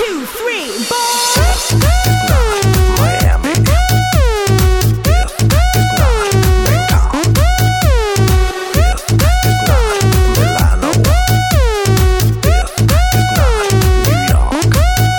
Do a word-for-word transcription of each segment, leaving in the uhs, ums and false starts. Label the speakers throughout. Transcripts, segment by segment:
Speaker 1: two, three, boy.
Speaker 2: Miami. This is not Bangkok. This is not Milano. This is not New York.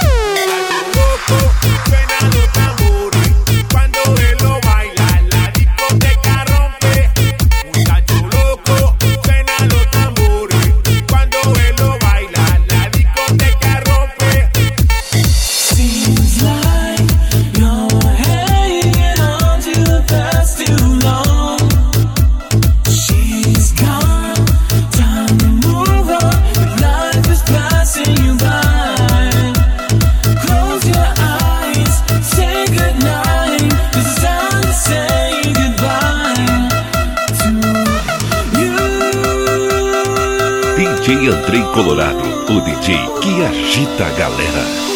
Speaker 3: Suena los tambores cuando él lo baila, la discoteca rompe. Muchacho loco, suena los tambores cuando él lo baila, la discoteca rompe.
Speaker 4: Seems like you're hanging on to the past too long. She's gone, time to move on. Life is passing you by. Close your eyes, say goodnight. 'Cause it's time to say goodbye to you.
Speaker 5: D J Andrei Colorado, o D J que agita a galera.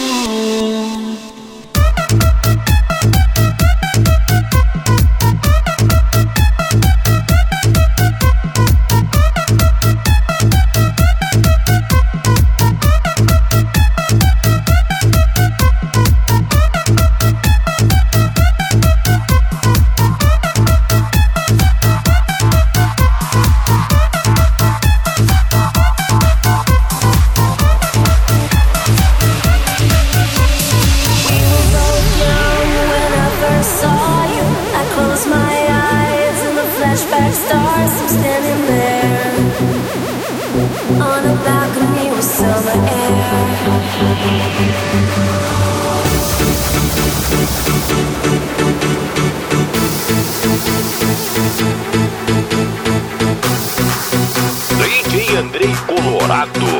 Speaker 6: Stars, I'm standing there on a balcony with summer air.
Speaker 5: D J Andrei Colorado.